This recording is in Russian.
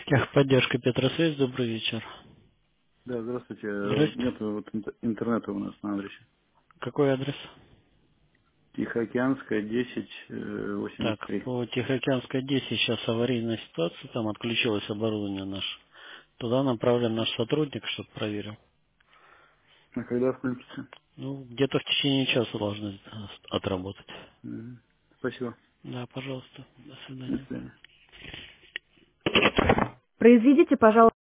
Техподдержка Петросвязь, добрый вечер. Да, здравствуйте. Здрасте. Нет вот интернета у нас на адресе. Какой адрес? Тихоокеанская, 10, Так, 83. по Тихоокеанской 10 сейчас аварийная ситуация, там отключилось оборудование наше. Туда направлен наш сотрудник, чтобы проверил. А когда включится? Ну, где-то в течение часа должны отработать. Мгм. Спасибо. Да, пожалуйста. До До свидания. свидания. Произведите, пожалуйста.